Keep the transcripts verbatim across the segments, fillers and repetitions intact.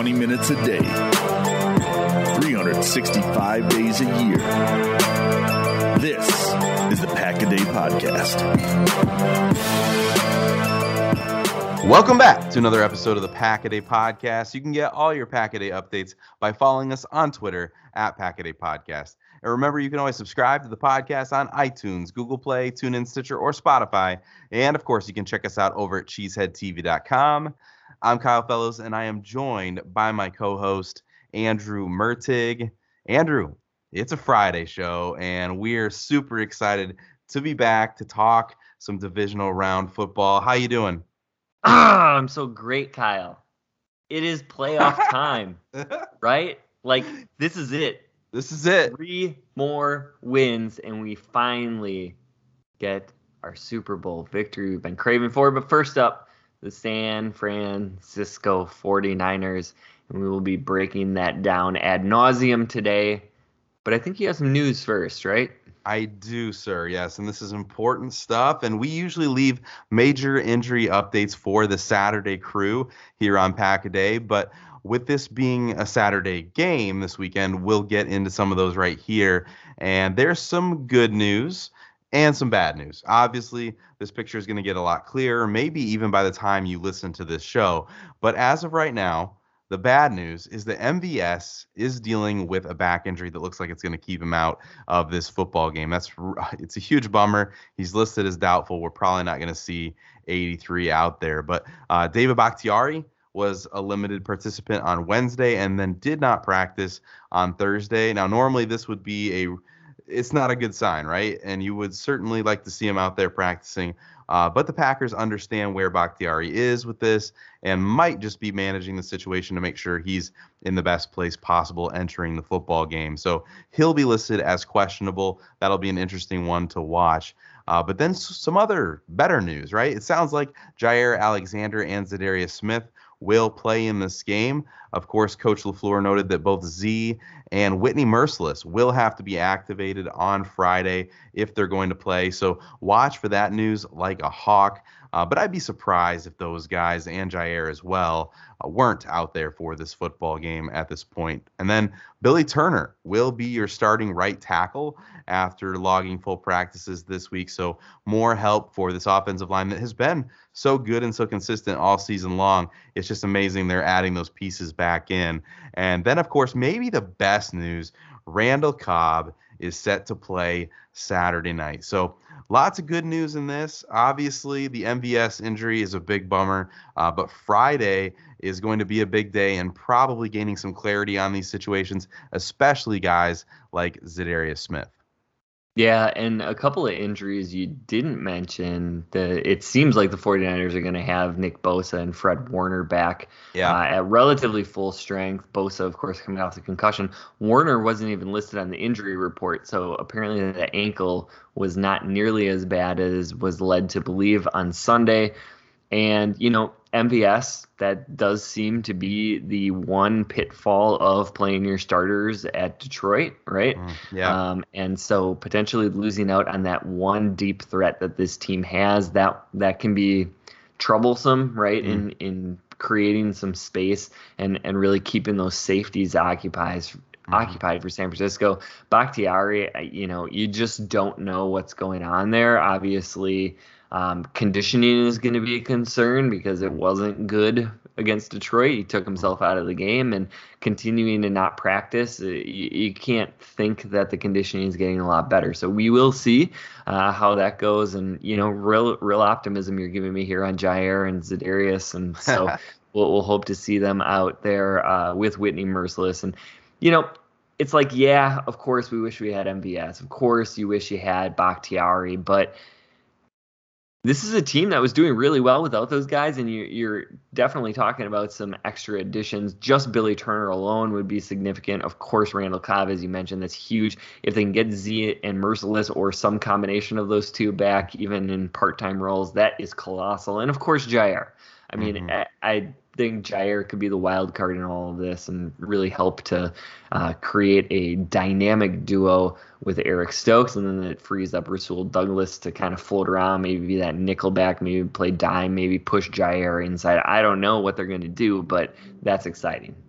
twenty minutes a day, three hundred sixty-five days a year. This is the Pack-A-Day Podcast. Welcome back to another episode of the Pack-A-Day Podcast. You can get all your Pack-A-Day updates by following us on Twitter at Pack-A-Day Podcast. And remember, you can always subscribe to the podcast on iTunes, Google Play, TuneIn, Stitcher, or Spotify. And, of course, you can check us out over at cheesehead t v dot com. I'm Kyle Fellows, and I am joined by my co-host, Andrew Mertig. Andrew, it's a Friday show, and we're super excited to be back to talk some divisional round football. How you doing? Ah, I'm so great, Kyle. It is playoff time, right? Like, this is it. This is it. Three more wins, and we finally get our Super Bowl victory we've been craving for. But first up, the San Francisco forty-niners, and we will be breaking that down ad nauseum today. But I think you have some news first, right? I do, sir. Yes, and this is important stuff. And we usually leave major injury updates for the Saturday crew here on Pack-A-Day. But with this being a Saturday game this weekend, we'll get into some of those right here. And there's some good news and some bad news. Obviously, this picture is going to get a lot clearer, maybe even by the time you listen to this show. But as of right now, the bad news is that M V S is dealing with a back injury that looks like it's going to keep him out of this football game. That's it's a huge bummer. He's listed as doubtful. We're probably not going to see eighty-three out there. But uh, David Bakhtiari was a limited participant on Wednesday and then did not practice on Thursday. Now, normally this would be a it's not a good sign, right? And you would certainly like to see him out there practicing. Uh, but the Packers understand where Bakhtiari is with this and might just be managing the situation to make sure he's in the best place possible entering the football game. So he'll be listed as questionable. That'll be an interesting one to watch. Uh, but then some other better news, right? It sounds like Jaire Alexander and Za'Darius Smith will play in this game. Of course, Coach LaFleur noted that both Z and Whitney Mercilus will have to be activated on Friday if they're going to play. So watch for that news like a hawk. Uh, but I'd be surprised if those guys and Jaire as well uh, weren't out there for this football game at this point. And then Billy Turner will be your starting right tackle after logging full practices this week. So more help for this offensive line that has been so good and so consistent all season long. It's just amazing they're adding those pieces back in. And then, of course, maybe the best news, Randall Cobb is set to play Saturday night. So lots of good news in this. Obviously, the M V S injury is a big bummer, uh, but Friday is going to be a big day and probably gaining some clarity on these situations, especially guys like Za'Darius Smith. Yeah, and a couple of injuries you didn't mention. The, it seems like the forty-niners are going to have Nick Bosa and Fred Warner back yeah. uh, at relatively full strength. Bosa, of course, coming off the concussion. Warner wasn't even listed on the injury report, so apparently the ankle was not nearly as bad as was led to believe on Sunday. And, you know, M V S, that does seem to be the one pitfall of playing your starters at Detroit, right? Mm, yeah. Um, and so potentially losing out on that one deep threat that this team has, that that can be troublesome, right? Mm. In in creating some space and, and really keeping those safeties occupied. Mm-hmm. occupied for San Francisco. Bakhtiari, you know, you just don't know what's going on there. Obviously, um, conditioning is going to be a concern because it wasn't good against Detroit. He took himself out of the game, and continuing to not practice, you, you can't think that the conditioning is getting a lot better. So we will see uh, how that goes. And, you know, real real optimism you're giving me here on Jaire and Za'Darius. And so we'll, we'll hope to see them out there uh, with Whitney Mercilus. And, you know, it's like, yeah, of course we wish we had M V S. Of course you wish you had Bakhtiari, but this is a team that was doing really well without those guys, and you, you're definitely talking about some extra additions. Just Billy Turner alone would be significant. Of course, Randall Cobb, as you mentioned, that's huge. If they can get Z and Mercilus or some combination of those two back, even in part-time roles, that is colossal. And, of course, Jaire. I mean, mm-hmm. I, I think Jaire could be the wild card in all of this and really help to uh, create a dynamic duo with Eric Stokes, and then it frees up Rasul Douglas to kind of float around, maybe be that nickel back, maybe play dime, maybe push Jaire inside. I don't know what they're going to do, but that's exciting.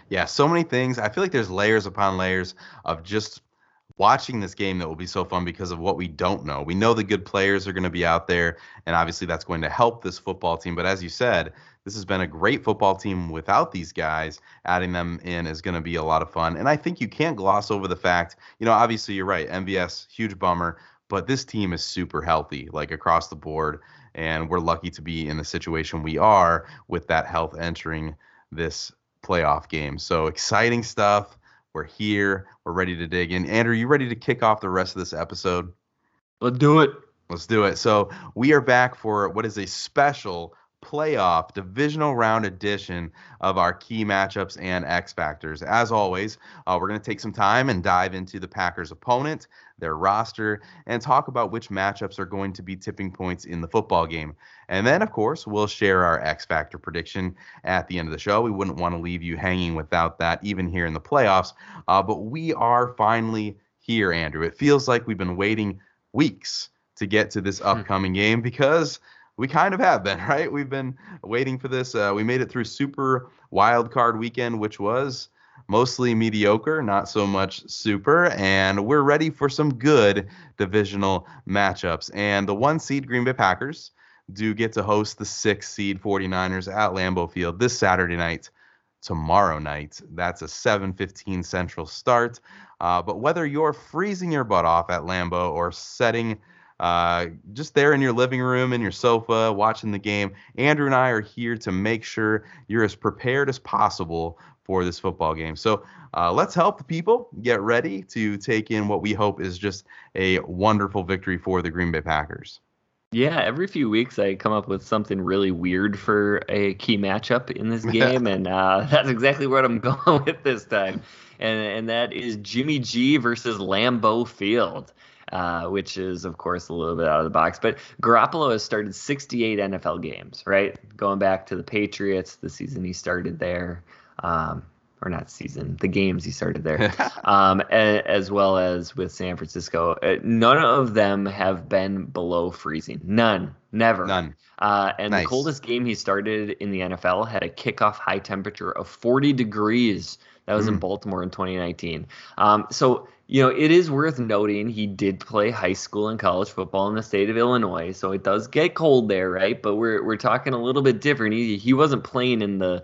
Yeah, so many things. I feel like there's layers upon layers of just watching this game that will be so fun because of what we don't know. We know the good players are going to be out there, and obviously that's going to help this football team. But as you said, this has been a great football team without these guys. Adding them in is going to be a lot of fun. And I think you can't gloss over the fact, you know, obviously you're right, M V S, huge bummer, but this team is super healthy, like across the board. And we're lucky to be in the situation we are with that health entering this playoff game. So exciting stuff. We're here. We're ready to dig in. Andrew, you ready to kick off the rest of this episode? Let's do it. Let's do it. So we are back for what is a special playoff divisional round edition of our key matchups and X factors. As always, uh, we're going to take some time and dive into the Packers' opponent, their roster, and talk about which matchups are going to be tipping points in the football game. And then, of course, we'll share our X factor prediction at the end of the show. We wouldn't want to leave you hanging without that, even here in the playoffs. Uh, but we are finally here, Andrew. It feels like we've been waiting weeks to get to this upcoming game because we kind of have been, right? We've been waiting for this. Uh, we made it through Super Wild Card Weekend, which was mostly mediocre, not so much super, and we're ready for some good divisional matchups. And the one seed Green Bay Packers do get to host the six seed 49ers at Lambeau Field this Saturday night, tomorrow night. That's a seven fifteen Central start. Uh, but whether you're freezing your butt off at Lambeau or setting Uh, just there in your living room, in your sofa, watching the game, Andrew and I are here to make sure you're as prepared as possible for this football game. So uh, let's help the people get ready to take in what we hope is just a wonderful victory for the Green Bay Packers. Yeah, every few weeks I come up with something really weird for a key matchup in this game, and uh, that's exactly what I'm going with this time. And, and that is Jimmy G versus Lambeau Field. Uh, which is, of course, a little bit out of the box. But Garoppolo has started sixty-eight N F L games, right? Going back to the Patriots, the season he started there, um, or not season, the games he started there, um, a, as well as with San Francisco. Uh, none of them have been below freezing. None. Never. None. Uh, and Nice. The coldest game he started in the N F L had a kickoff high temperature of forty degrees. That was mm. in Baltimore in twenty nineteen. Um, so, you know, it is worth noting he did play high school and college football in the state of Illinois, so it does get cold there, right? But we're we're talking a little bit different. He he wasn't playing in the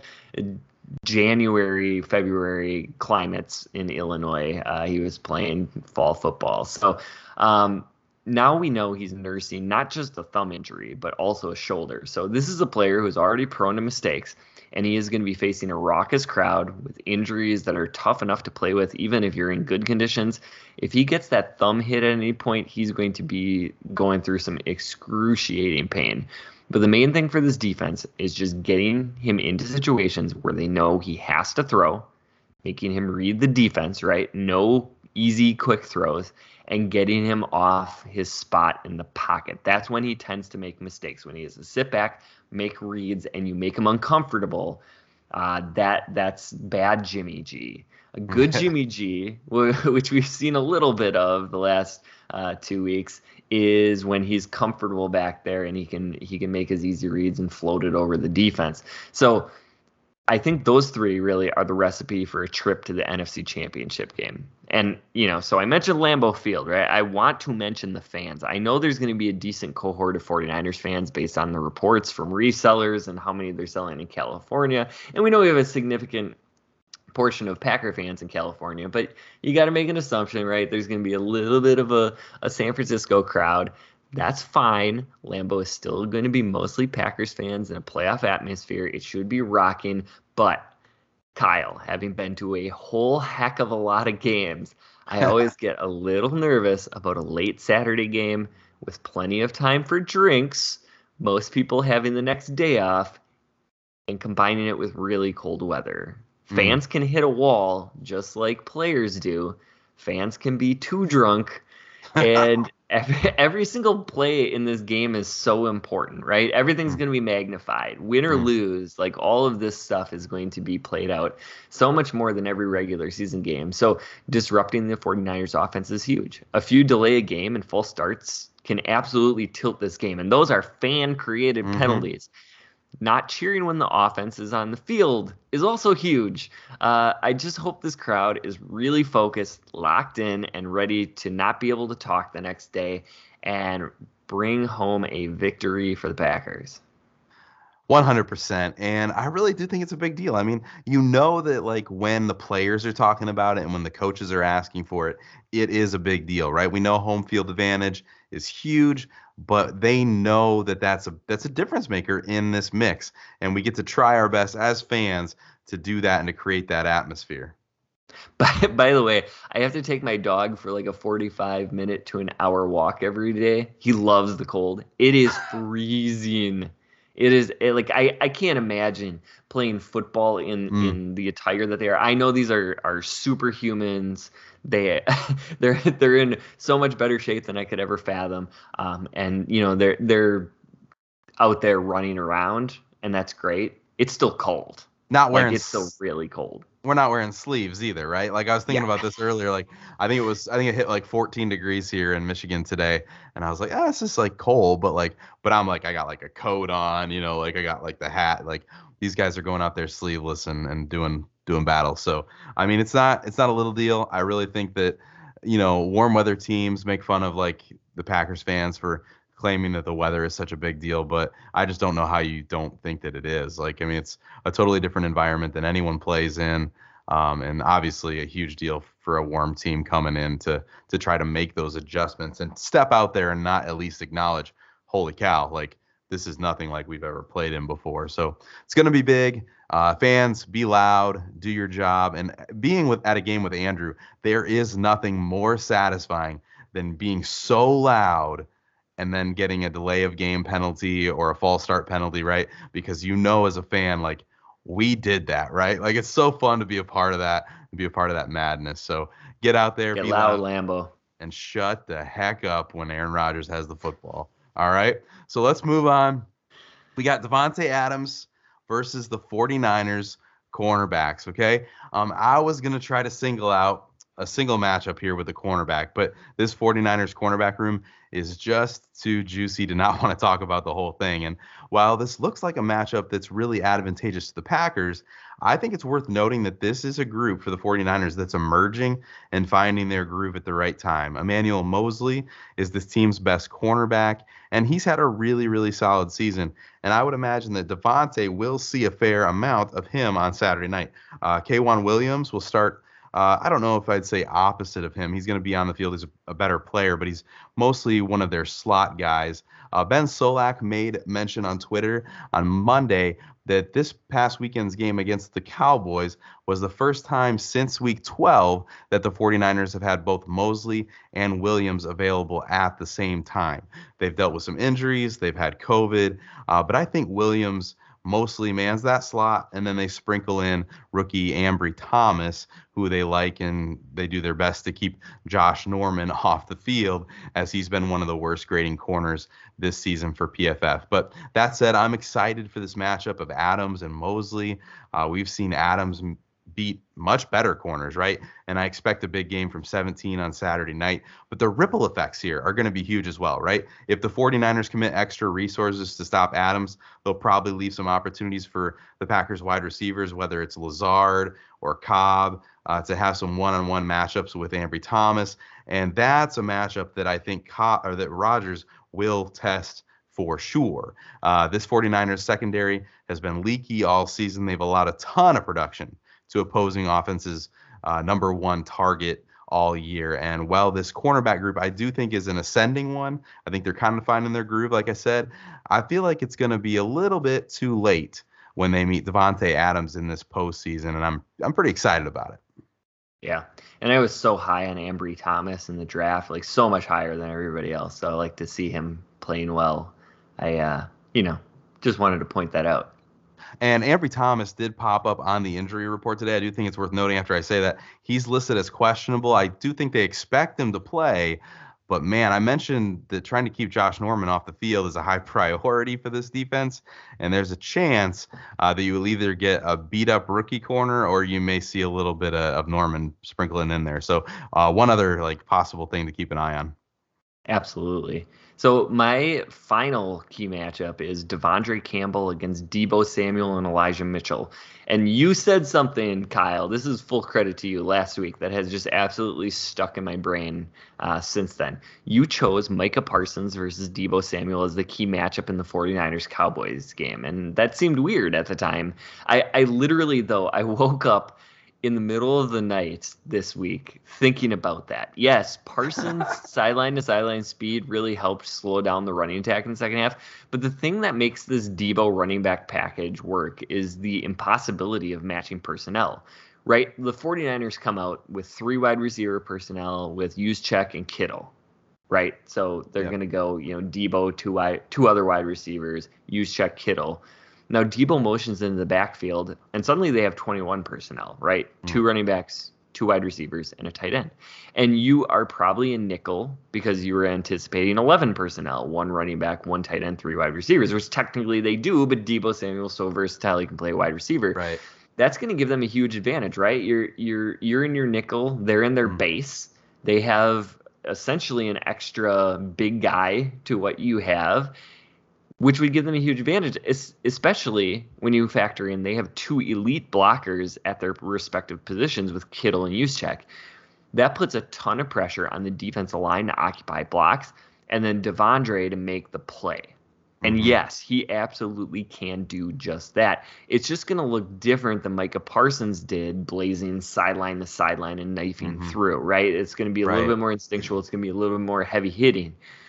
January, February climates in Illinois. Uh, he was playing fall football. So um, now we know he's nursing not just a thumb injury, but also a shoulder. So this is a player who's already prone to mistakes. And he is going to be facing a raucous crowd with injuries that are tough enough to play with, even if you're in good conditions. If he gets that thumb hit at any point, he's going to be going through some excruciating pain. But the main thing for this defense is just getting him into situations where they know he has to throw, making him read the defense, right? No easy, quick throws, and getting him off his spot in the pocket. That's when he tends to make mistakes, when he has to sit back, make reads, and you make him uncomfortable. Uh, that that's bad Jimmy G. A good Jimmy G, which we've seen a little bit of the last uh, two weeks, is when he's comfortable back there and he can he can make his easy reads and float it over the defense. So I think those three really are the recipe for a trip to the N F C Championship game. And, you know, so I mentioned Lambeau Field, right? I want to mention the fans. I know there's going to be a decent cohort of 49ers fans based on the reports from resellers and how many they're selling in California. And we know we have a significant portion of Packer fans in California, but you got to make an assumption, right? There's going to be a little bit of a, a San Francisco crowd. That's fine. Lambeau is still going to be mostly Packers fans in a playoff atmosphere. It should be rocking. But Kyle, having been to a whole heck of a lot of games, I always get a little nervous about a late Saturday game with plenty of time for drinks, most people having the next day off, and combining it with really cold weather. Mm. Fans can hit a wall just like players do. Fans can be too drunk. And every, every single play in this game is so important, right? Everything's going to be magnified. Win or lose, like all of this stuff is going to be played out so much more than every regular season game. So disrupting the 49ers offense is huge. A few delay a game and false starts can absolutely tilt this game. And those are fan-created mm-hmm. penalties. not cheering when the offense is on the field is also huge. Uh, I just hope this crowd is really focused, locked in, and ready to not be able to talk the next day and bring home a victory for the Packers. one hundred percent. And I really do think it's a big deal. I mean, you know that like when the players are talking about it and when the coaches are asking for it, it is a big deal, right? We know home field advantage is huge, but they know that that's a that's a difference maker in this mix. And we get to try our best as fans to do that and to create that atmosphere. By, by the way, I have to take my dog for like a forty-five minute to an hour walk every day. He loves the cold. It is freezing. It is it, like I, I can't imagine playing football in, mm. in the attire that they are. I know these are, are superhumans. They they're they're in so much better shape than I could ever fathom. Um, and you know they're they're out there running around, and that's great. It's still cold. Not wearing like it's still really cold. We're not wearing sleeves either, right? Like I was thinking yeah. about this earlier. Like I think it was, I think it hit like fourteen degrees here in Michigan today, and I was like, oh, it's just like cold, but like, but I'm like, I got like a coat on, you know, like I got like the hat. Like these guys are going out there sleeveless and and doing doing battle. So I mean, it's not it's not a little deal. I really think that, you know, warm weather teams make fun of like the Packers fans for claiming that the weather is such a big deal, but I just don't know how you don't think that it is. Like, I mean, it's a totally different environment than anyone plays in, um, and obviously a huge deal for a warm team coming in to to try to make those adjustments and step out there and not at least acknowledge, holy cow, like this is nothing like we've ever played in before. So it's going to be big. Uh, fans, be loud, do your job, and being with at a game with Andrew, there is nothing more satisfying than being so loud and then getting a delay of game penalty or a false start penalty, right? Because you know as a fan, like, we did that, right? Like, it's so fun to be a part of that, and be a part of that madness. So get out there, get be loud, loud, Lambo, and shut the heck up when Aaron Rodgers has the football. All right? So let's move on. We got Davante Adams versus the 49ers cornerbacks, okay? Um, I was going to try to single out a single matchup here with the cornerback, but this 49ers cornerback room is just too juicy to not want to talk about the whole thing. And while this looks like a matchup that's really advantageous to the Packers, I think it's worth noting that this is a group for the 49ers that's emerging and finding their groove at the right time. Emmanuel Moseley is this team's best cornerback, and he's had a really, really solid season. And I would imagine that Davante will see a fair amount of him on Saturday night. Uh, K'Waun Williams will start Uh, I don't know if I'd say opposite of him. He's going to be on the field. He's a, a better player, but he's mostly one of their slot guys. Uh, Ben Solak made mention on Twitter on Monday that this past weekend's game against the Cowboys was the first time since week twelve that the 49ers have had both Moseley and Williams available at the same time. They've dealt with some injuries. They've had COVID, uh, but I think Williams mostly mans that slot, and then they sprinkle in rookie Ambry Thomas, who they like, and they do their best to keep Josh Norman off the field, as he's been one of the worst grading corners this season for P F F. But that said, I'm excited for this matchup of Adams and Moseley. Uh, we've seen Adams beat much better corners, right? And I expect a big game from seventeen on Saturday night. But the ripple effects here are going to be huge as well, right? If the 49ers commit extra resources to stop Adams, they'll probably leave some opportunities for the Packers wide receivers, whether it's Lazard or Cobb, uh, to have some one-on-one matchups with Ambry Thomas. And that's a matchup that I think Co- or that Rodgers will test for sure. Uh, this 49ers secondary has been leaky all season. They've allowed a ton of production to opposing offenses' uh, number one target all year. And while this cornerback group I do think is an ascending one, I think they're kind of finding their groove, like I said, I feel like it's going to be a little bit too late when they meet Davante Adams in this postseason, and I'm I'm pretty excited about it. Yeah, and I was so high on Ambry Thomas in the draft, like so much higher than everybody else. So I like to see him playing well. I, uh, you know, just wanted to point that out. And Ambry Thomas did pop up on the injury report today. I do think it's worth noting after I say that he's listed as questionable. I do think they expect him to play. But, man, I mentioned that trying to keep Josh Norman off the field is a high priority for this defense. And there's a chance uh, that you will either get a beat-up rookie corner or you may see a little bit of, of Norman sprinkling in there. So uh, one other like possible thing to keep an eye on. Absolutely. So my final key matchup is Devondre Campbell against Deebo Samuel and Elijah Mitchell. And you said something, Kyle. This is full credit to you last week that has just absolutely stuck in my brain uh, since then. You chose Micah Parsons versus Deebo Samuel as the key matchup in the 49ers Cowboys game. And that seemed weird at the time. I, I literally, though, I woke up in the middle of the night this week thinking about that. Yes, Parsons' sideline to sideline speed really helped slow down the running attack in the second half. But the thing that makes this Deebo running back package work is the impossibility of matching personnel, right? The 49ers come out with three wide receiver personnel with Juszczyk and Kittle, right? So they're Yep. going to go, you know, Deebo, two, wide, two other wide receivers, Juszczyk, Kittle. Now, Deebo motions into the backfield, and suddenly they have twenty-one personnel, right? Mm. Two running backs, two wide receivers, and a tight end. And you are probably in nickel because you were anticipating eleven personnel, one running back, one tight end, three wide receivers, which technically they do, but Deebo Samuel's so versatile he can play wide receiver. Right. That's going to give them a huge advantage, right? You're you're you're in your nickel, they're in their mm. base. They have essentially an extra big guy to what you have, which would give them a huge advantage, especially when you factor in they have two elite blockers at their respective positions with Kittle and Juszczyk. That puts a ton of pressure on the defensive line to occupy blocks, and then Devondre to make the play. And mm-hmm. yes, he absolutely can do just that. It's just going to look different than Micah Parsons did, blazing sideline to sideline and knifing mm-hmm. through, right? It's going to be a right. little bit more instinctual. It's going to be a little bit more heavy hitting.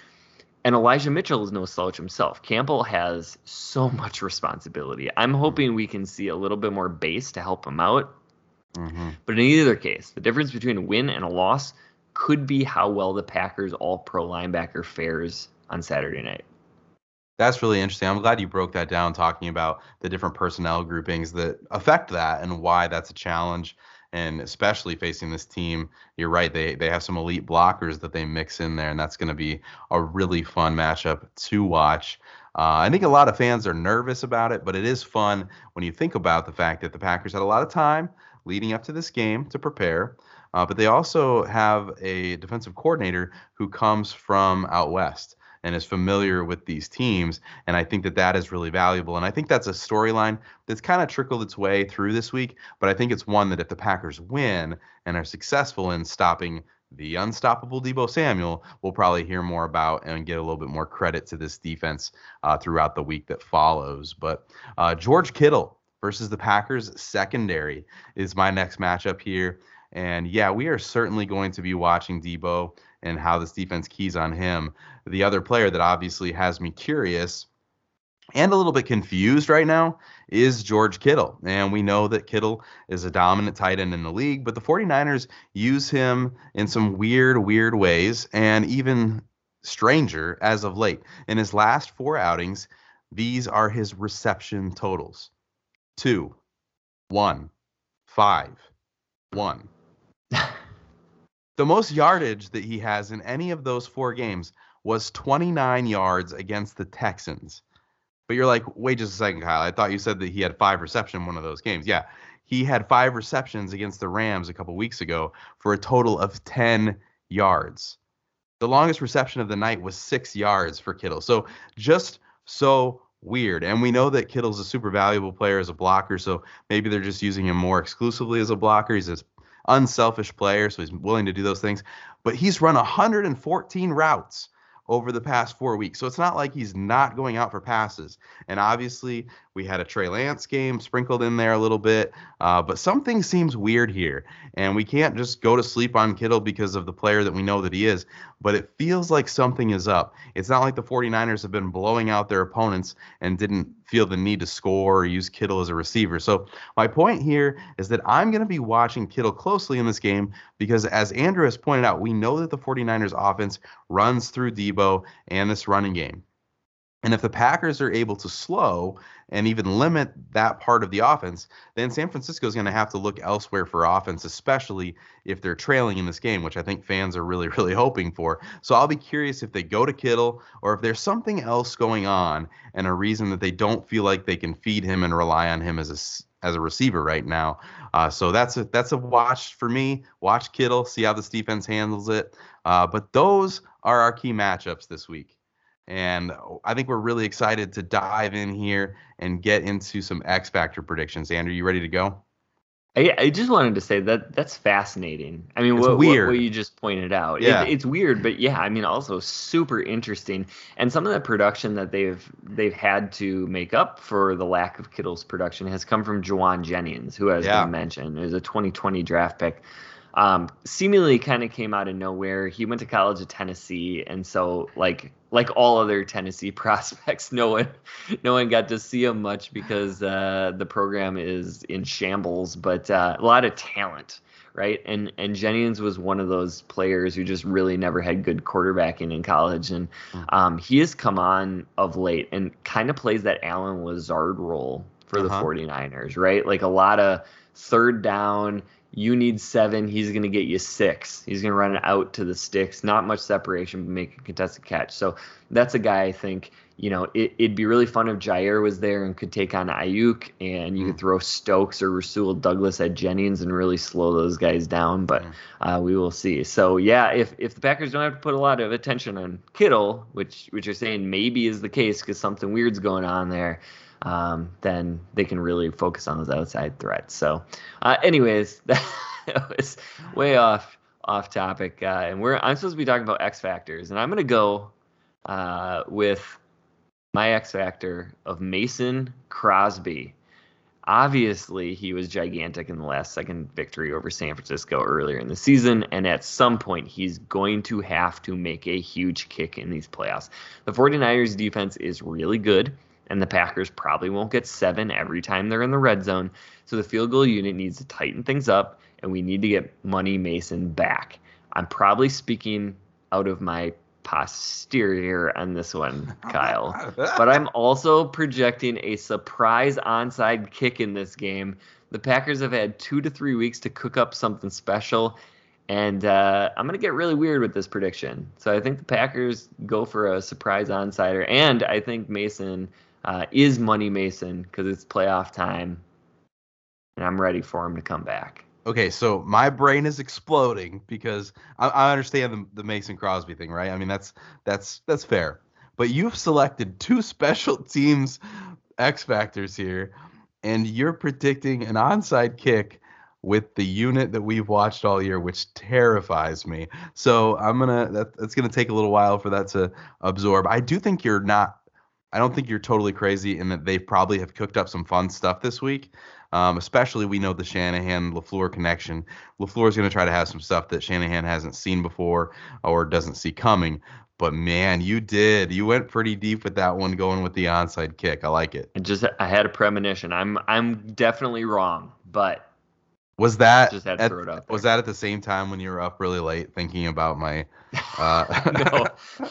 And Elijah Mitchell is no slouch himself. Campbell has so much responsibility. I'm hoping we can see a little bit more base to help him out. Mm-hmm. But in either case, the difference between a win and a loss could be how well the Packers all-pro linebacker fares on Saturday night. That's really interesting. I'm glad you broke that down, talking about the different personnel groupings that affect that and why that's a challenge. And especially facing this team, you're right, they they have some elite blockers that they mix in there, and that's going to be a really fun matchup to watch. Uh, I think a lot of fans are nervous about it, but it is fun when you think about the fact that the Packers had a lot of time leading up to this game to prepare, uh, but they also have a defensive coordinator who comes from out west and is familiar with these teams. And I think that that is really valuable. And I think that's a storyline that's kind of trickled its way through this week. But I think it's one that if the Packers win and are successful in stopping the unstoppable Deebo Samuel, we'll probably hear more about and get a little bit more credit to this defense uh, throughout the week that follows. But uh, George Kittle versus the Packers secondary is my next matchup here. And yeah, we are certainly going to be watching Deebo and how this defense keys on him. The other player that obviously has me curious and a little bit confused right now is George Kittle. And we know that Kittle is a dominant tight end in the league, but the 49ers use him in some weird, weird ways, and even stranger as of late. In his last four outings, these are his reception totals. Two, one, five, one. The most yardage that he has in any of those four games was twenty-nine yards against the Texans. But you're like, wait just a second, Kyle. I thought you said that he had five receptions in one of those games. Yeah, he had five receptions against the Rams a couple weeks ago for a total of ten yards. The longest reception of the night was six yards for Kittle. So just so weird. And we know that Kittle's a super valuable player as a blocker, so maybe they're just using him more exclusively as a blocker. He's a unselfish player, so he's willing to do those things. But he's run one hundred fourteen routes over the past four weeks. So it's not like he's not going out for passes. And obviously, we had a Trey Lance game sprinkled in there a little bit. Uh, but something seems weird here. And we can't just go to sleep on Kittle because of the player that we know that he is. But it feels like something is up. It's not like the 49ers have been blowing out their opponents and didn't feel the need to score or use Kittle as a receiver. So my point here is that I'm going to be watching Kittle closely in this game because, as Andrew has pointed out, we know that the 49ers offense runs through Deebo and this running game. And if the Packers are able to slow and even limit that part of the offense, then San Francisco is going to have to look elsewhere for offense, especially if they're trailing in this game, which I think fans are really, really hoping for. So I'll be curious if they go to Kittle or if there's something else going on and a reason that they don't feel like they can feed him and rely on him as a, as a receiver right now. Uh, so that's a, that's a watch for me. Watch Kittle, see how this defense handles it. Uh, but those are our key matchups this week. And I think we're really excited to dive in here and get into some X Factor predictions. Andrew, you ready to go? I, I just wanted to say that that's fascinating. I mean, it's what, weird. What, what you just pointed out. Yeah. It, it's weird, but yeah, I mean, also super interesting. And some of the production that they've they've had to make up for the lack of Kittle's production has come from Juwan Jennings, who I was Yeah. going to mention is a twenty twenty draft pick. Um, seemingly kind of came out of nowhere. He went to college at Tennessee, and so like like all other Tennessee prospects, no one no one got to see him much because uh, the program is in shambles. But uh, a lot of talent, right? And and Jennings was one of those players who just really never had good quarterbacking in college, and um, he has come on of late and kind of plays that Allen Lazard role for the Uh-huh. 49ers, right? Like a lot of third down. You need seven. He's going to get you six. He's going to run it out to the sticks. Not much separation, but make a contested catch. So that's a guy I think, you know, it, it'd be really fun if Jair was there and could take on Ayuk, and you Mm. could throw Stokes or Rasul Douglas at Jennings and really slow those guys down. But uh, we will see. So, yeah, if if the Packers don't have to put a lot of attention on Kittle, which, which you're saying maybe is the case because something weird's going on there, Um, then they can really focus on those outside threats. So, uh, anyways, that was way off off topic, uh, and we're I'm supposed to be talking about X factors, and I'm gonna go uh, with my X factor of Mason Crosby. Obviously, he was gigantic in the last second victory over San Francisco earlier in the season, and at some point, he's going to have to make a huge kick in these playoffs. The 49ers defense is really good, and the Packers probably won't get seven every time they're in the red zone. So the field goal unit needs to tighten things up, and we need to get Money Mason back. I'm probably speaking out of my posterior on this one, Kyle. But I'm also projecting a surprise onside kick in this game. The Packers have had two to three weeks to cook up something special, and uh, I'm going to get really weird with this prediction. So I think the Packers go for a surprise onsider, and I think Mason Uh, is Money Mason because it's playoff time, and I'm ready for him to come back. Okay, so my brain is exploding because I, I understand the, the Mason Crosby thing, right? I mean, that's that's that's fair. But you've selected two special teams X factors here, and you're predicting an onside kick with the unit that we've watched all year, which terrifies me. So I'm gonna that, that's gonna take a little while for that to absorb. I do think you're not. I don't think you're totally crazy in that they probably have cooked up some fun stuff this week. Um, especially we know the Shanahan-LaFleur connection. LaFleur is going to try to have some stuff that Shanahan hasn't seen before or doesn't see coming. But, man, you did. You went pretty deep with that one going with the onside kick. I like it. I just I had a premonition. I'm I'm definitely wrong, but Was that just had to at, throw it out there. was that at the same time when you were up really late thinking about my uh no.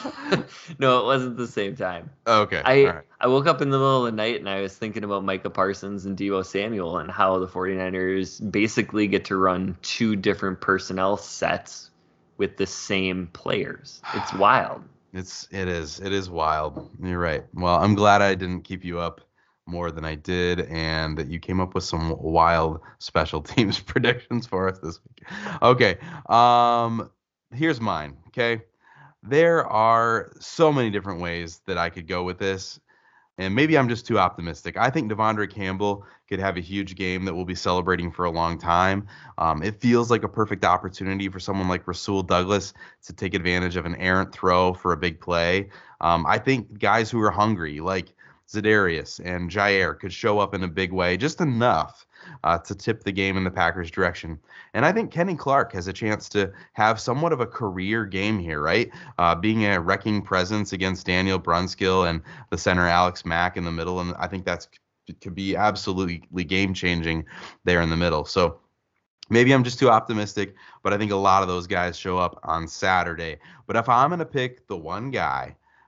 No, it wasn't the same time. Okay. I all right. I woke up in the middle of the night and I was thinking about Micah Parsons and Deebo Samuel and how the 49ers basically get to run two different personnel sets with the same players. It's wild. It's it is. It is wild. You're right. Well, I'm glad I didn't keep you up more than I did, and that you came up with some wild special teams predictions for us this week. Okay. Um, here's mine. Okay. There are so many different ways that I could go with this, and maybe I'm just too optimistic. I think Devondre Campbell could have a huge game that we'll be celebrating for a long time. Um, it feels like a perfect opportunity for someone like Rasul Douglas to take advantage of an errant throw for a big play. Um, I think guys who are hungry, like Za'Darius and Jair, could show up in a big way, just enough uh, to tip the game in the Packers' direction. And I think Kenny Clark has a chance to have somewhat of a career game here, right? Uh, being a wrecking presence against Daniel Brunskill and the center Alex Mack in the middle, and I think that's could be absolutely game-changing there in the middle. So maybe I'm just too optimistic, but I think a lot of those guys show up on Saturday. But if I'm going to pick the one guy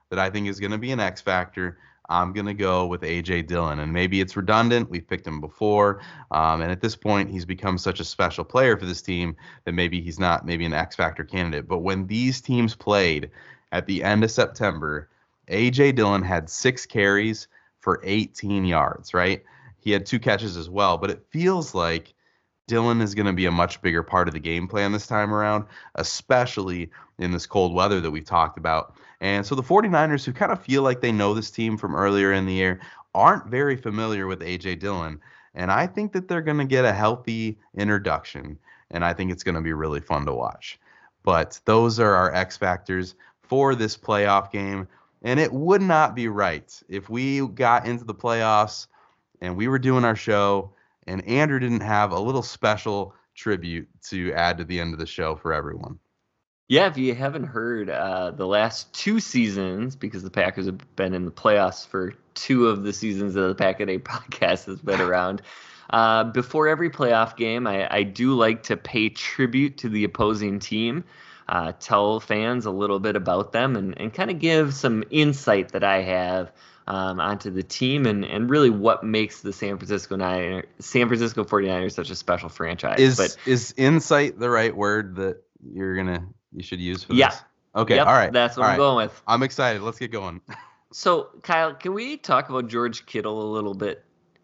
that I think is going to be an X factor, I'm going to go with A J Dillon. And maybe it's redundant. We've picked him before. Um, and at this point, he's become such a special player for this team that maybe he's not maybe an X factor candidate. But when these teams played at the end of September, A J Dillon had six carries for eighteen yards, right? He had two catches as well. But it feels like Dillon is going to be a much bigger part of the game plan this time around, especially in this cold weather that we've talked about. And so the 49ers, who kind of feel like they know this team from earlier in the year, aren't very familiar with A J Dillon. And I think that they're going to get a healthy introduction, and I think it's going to be really fun to watch. But those are our X factors for this playoff game. And it would not be right if we got into the playoffs and we were doing our show and Andrew didn't have a little special tribute to add to the end of the show for everyone. Yeah, if you haven't heard, uh, the last two seasons, because the Packers have been in the playoffs for two of the seasons that the Pack a Day podcast has been around, uh, before every playoff game, I, I do like to pay tribute to the opposing team, uh, tell fans a little bit about them, and, and kind of give some insight that I have um, onto the team and, and really what makes the San Francisco Niners, San Francisco 49ers such a special franchise. Is but, is insight the right word that you're gonna you should use for yeah. this? Okay, yep, all right. That's what all I'm right. going with. I'm excited. Let's get going. So, Kyle, can we talk about George Kittle a little bit?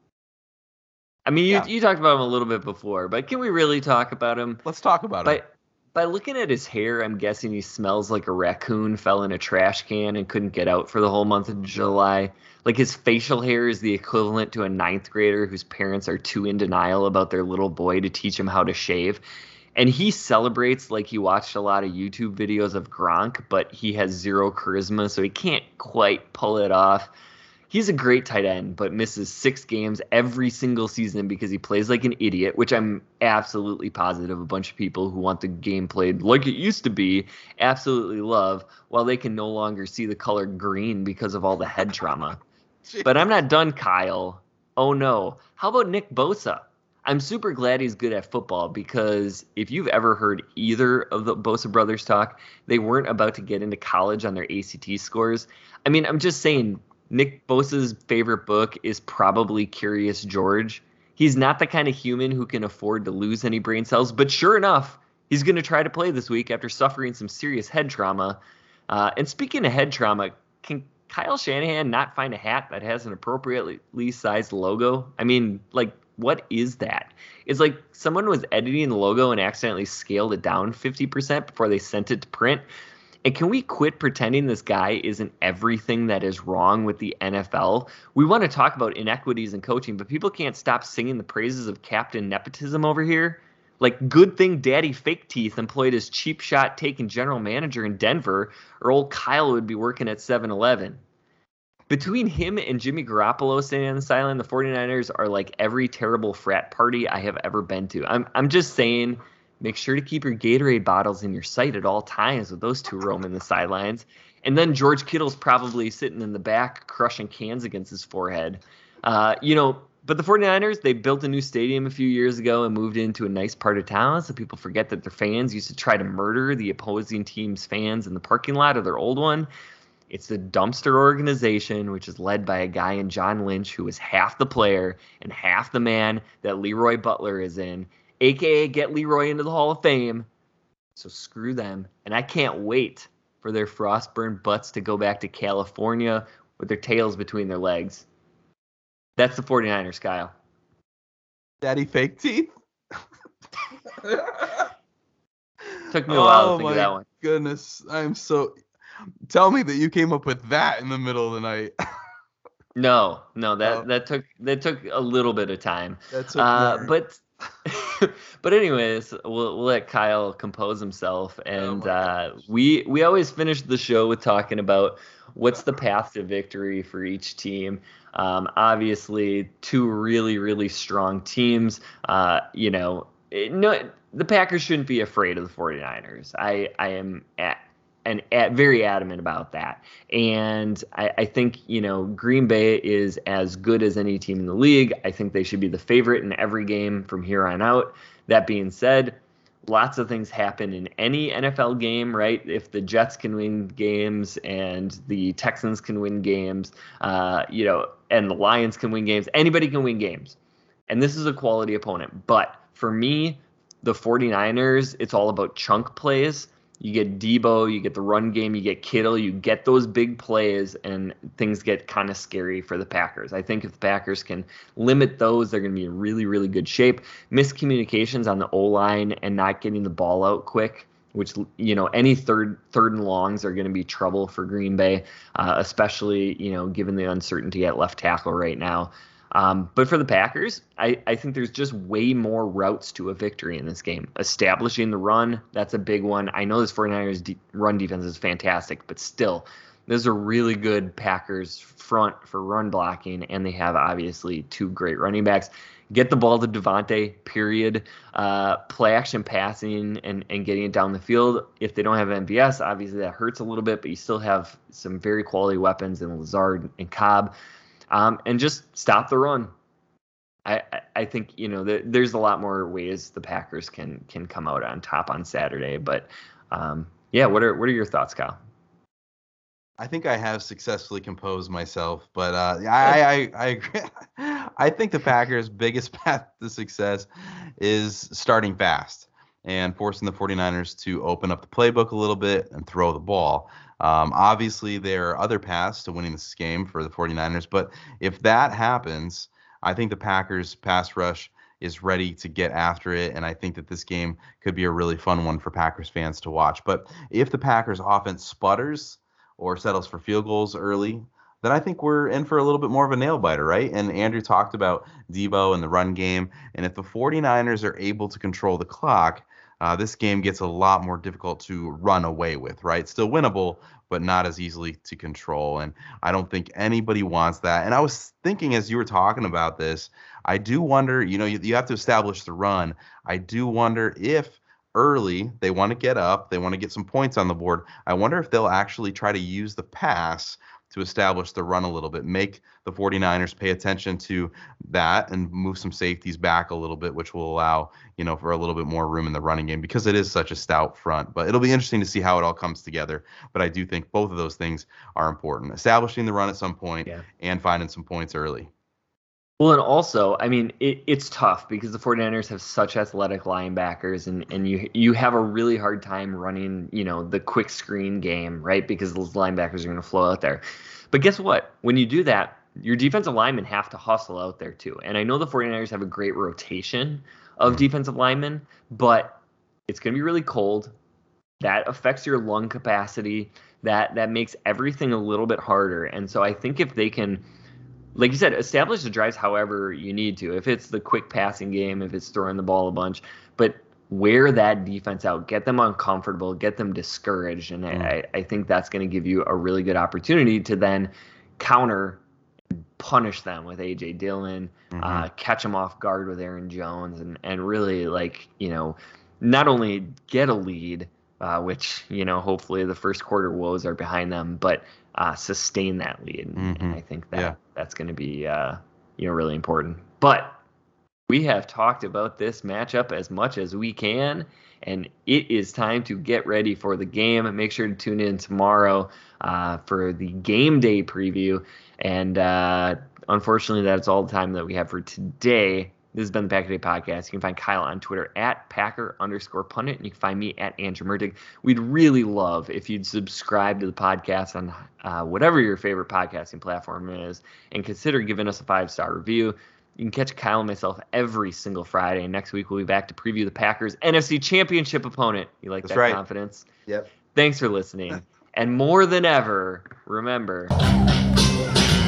I mean, you Yeah. you talked about him a little bit before, but can we really talk about him? Let's talk about By, it. by looking at his hair, I'm guessing he smells like a raccoon fell in a trash can and couldn't get out for the whole month of July. Like, his facial hair is the equivalent to a ninth grader whose parents are too in denial about their little boy to teach him how to shave. And he celebrates like he watched a lot of YouTube videos of Gronk, but he has zero charisma, so he can't quite pull it off. He's a great tight end, but misses six games every single season because he plays like an idiot, which I'm absolutely positive a bunch of people who want the game played like it used to be absolutely love, while they can no longer see the color green because of all the head trauma. But I'm not done, Kyle. Oh, no. How about Nick Bosa? I'm super glad he's good at football because if you've ever heard either of the Bosa brothers talk, they weren't about to get into college on their A C T scores. I mean, I'm just saying, Nick Bosa's favorite book is probably Curious George. He's not the kind of human who can afford to lose any brain cells, but sure enough, he's going to try to play this week after suffering some serious head trauma. Uh, and speaking of head trauma, can Kyle Shanahan not find a hat that has an appropriately sized logo? I mean, like, what is that? It's like someone was editing the logo and accidentally scaled it down fifty percent before they sent it to print. And can we quit pretending this guy isn't everything that is wrong with the N F L? We want to talk about inequities in coaching, but people can't stop singing the praises of Captain Nepotism over here. Like, good thing Daddy Fake Teeth employed his cheap shot taking general manager in Denver, or old Kyle would be working at seven eleven. Between him and Jimmy Garoppolo standing on the sideline, the 49ers are like every terrible frat party I have ever been to. I'm I'm just saying, make sure to keep your Gatorade bottles in your sight at all times with those two roaming the sidelines. And then George Kittle's probably sitting in the back crushing cans against his forehead. Uh, you know, but the 49ers, they built a new stadium a few years ago and moved into a nice part of town, so people forget that their fans used to try to murder the opposing team's fans in the parking lot of their old one. It's the dumpster organization, which is led by a guy in John Lynch who is half the player and half the man that Leroy Butler is in, a k a get Leroy into the Hall of Fame. So screw them. And I can't wait for their frost-burned butts to go back to California with their tails between their legs. That's the 49ers, Kyle. Daddy Fake Teeth? Took me a while oh to think of that one. Goodness, I'm so... Tell me that you came up with that in the middle of the night. No, no, that, Oh. that took that took a little bit of time. That took Uh, more. but but anyways, we'll, we'll let Kyle compose himself, and my uh, we we always finish the show with talking about what's the path to victory for each team. Um, obviously, two really really strong teams. Uh, you know, it, no, the Packers shouldn't be afraid of the 49ers. I I am at. And at, very adamant about that. And I, I think, you know, Green Bay is as good as any team in the league. I think they should be the favorite in every game from here on out. That being said, lots of things happen in any N F L game, right? If the Jets can win games and the Texans can win games, uh, you know, and the Lions can win games, anybody can win games. And this is a quality opponent. But for me, the 49ers, it's all about chunk plays. You get Debo, you get the run game, you get Kittle, you get those big plays, and things get kind of scary for the Packers. I think if the Packers can limit those, they're going to be in really, really good shape. Miscommunications on the O-line and not getting the ball out quick, which, you know, any third third and longs are going to be trouble for Green Bay, uh, especially, you know, given the uncertainty at left tackle right now. Um, but for the Packers, I, I think there's just way more routes to a victory in this game. Establishing the run, that's a big one. I know this 49ers de- run defense is fantastic, but still, there's a really good Packers front for run blocking, and they have obviously two great running backs. Get the ball to Devontae, period. Uh, play action passing and, and getting it down the field. If they don't have M V S, obviously that hurts a little bit, but you still have some very quality weapons in Lazard and Cobb. Um, and just stop the run. I, I, I think, you know, the, there's a lot more ways the Packers can can come out on top on Saturday. But, um, yeah, what are what are your thoughts, Kyle? I think I have successfully composed myself, but uh, I, I, I agree. I think the Packers' biggest path to success is starting fast and forcing the 49ers to open up the playbook a little bit and throw the ball. Um, obviously, there are other paths to winning this game for the 49ers, but if that happens, I think the Packers' pass rush is ready to get after it, and I think that this game could be a really fun one for Packers fans to watch. But if the Packers' offense sputters or settles for field goals early, then I think we're in for a little bit more of a nail-biter, right? And Andrew talked about Debo and the run game, and if the 49ers are able to control the clock, Uh, this game gets a lot more difficult to run away with, right? Still winnable, but not as easily to control. And I don't think anybody wants that. And I was thinking as you were talking about this, I do wonder, you know, you, you have to establish the run. I do wonder if early they want to get up, they want to get some points on the board. I wonder if they'll actually try to use the pass to establish the run a little bit, make the 49ers pay attention to that and move some safeties back a little bit, which will allow, you know, for a little bit more room in the running game because it is such a stout front. But it'll be interesting to see how it all comes together. But I do think both of those things are important. Establishing the run at some point yeah. and finding some points early. Well, and also, I mean, it, it's tough because the 49ers have such athletic linebackers, and, and you you have a really hard time running, you know, the quick screen game, right? Because those linebackers are going to flow out there. But guess what? When you do that, your defensive linemen have to hustle out there too. And I know the 49ers have a great rotation of defensive linemen, but it's going to be really cold. That affects your lung capacity. That that makes everything a little bit harder. And so I think if they can, like you said, establish the drives however you need to. If it's the quick passing game, if it's throwing the ball a bunch, but wear that defense out, get them uncomfortable, get them discouraged. And mm. I, I think that's going to give you a really good opportunity to then counter, punish them with A J Dillon, mm-hmm. uh, catch them off guard with Aaron Jones, and, and really, like, you know, not only get a lead, uh, which, you know, hopefully the first quarter woes are behind them, but uh, sustain that lead. Mm-hmm. And I think that yeah. that's going to be, uh, you know, really important. But we have talked about this matchup as much as we can, and it is time to get ready for the game. Make sure to tune in tomorrow uh, for the game day preview. And uh, unfortunately, that's all the time that we have for today. This has been the Pack a Day Podcast. You can find Kyle on Twitter at Packer underscore pundit, and you can find me at Andrew Mertig. We'd really love if you'd subscribe to the podcast on uh, whatever your favorite podcasting platform is, and consider giving us a five-star review. You can catch Kyle and myself every single Friday. Next week, we'll be back to preview the Packers' N F C Championship opponent. You like That's that right. confidence? Yep. Thanks for listening. And more than ever, remember...